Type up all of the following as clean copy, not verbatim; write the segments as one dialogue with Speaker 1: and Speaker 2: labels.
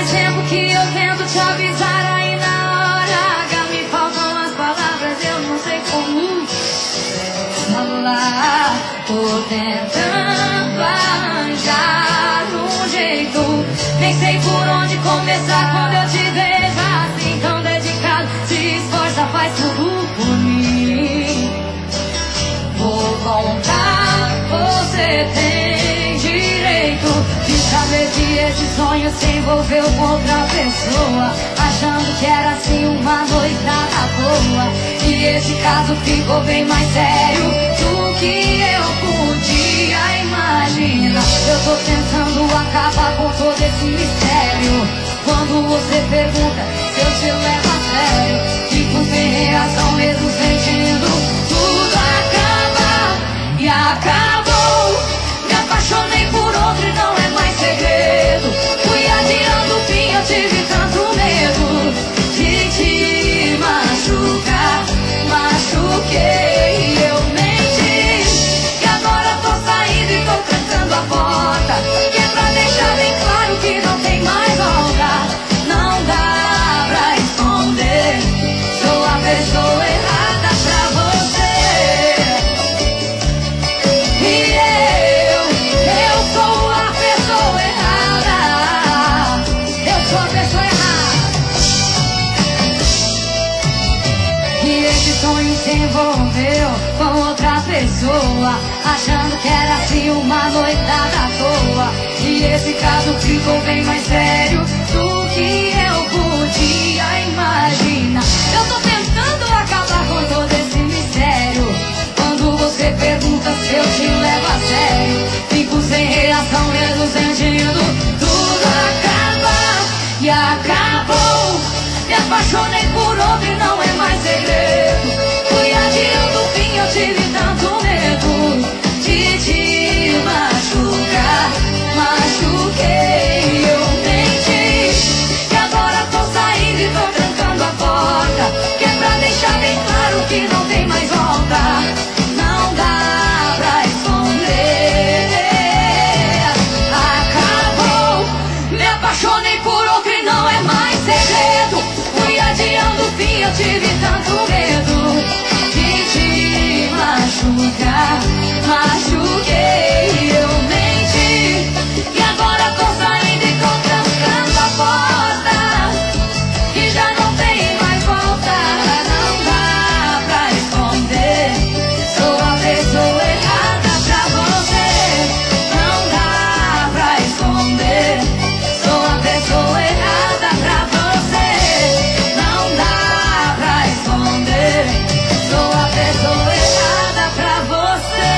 Speaker 1: Faz tempo que eu tento te avisar aí na hora. Me faltam as palavras, eu não sei como falar. Tô tentando arranjar um jeito, nem sei por onde começar. Quando eu te vejo assim tão dedicado, se esforça, faz tudo por mim. Vou voltar, você tem direito de saber que esse sonho se envolveu com outra pessoa, achando que era assim uma noitada boa. E esse caso ficou bem mais sério do que eu podia imaginar. Eu tô tentando acabar com todo esse mistério. Quando você pergunta se eu te levo a sério, fico sem reação mesmo sentindo. Tudo acaba e acabou. Me apaixonei por outro e não é mais segredo. Fui adiando o fim, eu tive tanto medo de te machucar. Machuquei, eu menti. E agora tô saindo e tô trancando a porta, que é pra deixar bem claro que não tem mais volta. Não dá pra esconder, sou a pessoa errada pra você. E eu sou a pessoa errada. Eu sou a pessoa errada. E esse sonho se envolveu com outra pessoa, achando que era assim uma noitada à toa. E esse caso ficou bem mais sério do que eu podia imaginar. Eu tô tentando acabar com todo esse mistério. Quando você pergunta se eu te levo a sério, fico sem reação mesmo sentindo. Tudo acaba e acabou. Me apaixonei por outro e não é mais segredo. Fui adiando o fim, eu tive tanto medo de te machucar. Machuquei, eu menti. E agora tô saindo e tô trancando a porta, que é pra deixar bem claro que não tem mais volta. Não dá pra esconder. Acabou. Me apaixonei por outro e não é mais segredo. Fui adiando o fim, eu tive tanto medo de te machucar. Machuquei, eu menti. E agora tô saindo e tô trancando a porta, que já não tem mais volta. Não dá pra esconder, sou a pessoa errada pra você. Não dá pra esconder, sou a pessoa errada pra você. Não dá pra esconder, sou a pessoa errada pra você.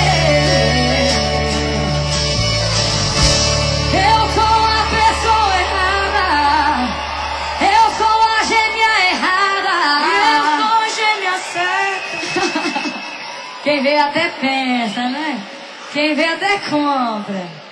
Speaker 1: Eu sou a pessoa errada. Eu sou a gêmea errada. Eu sou a gêmea certa. Quem vê até pensa, né? Quem vê até compra.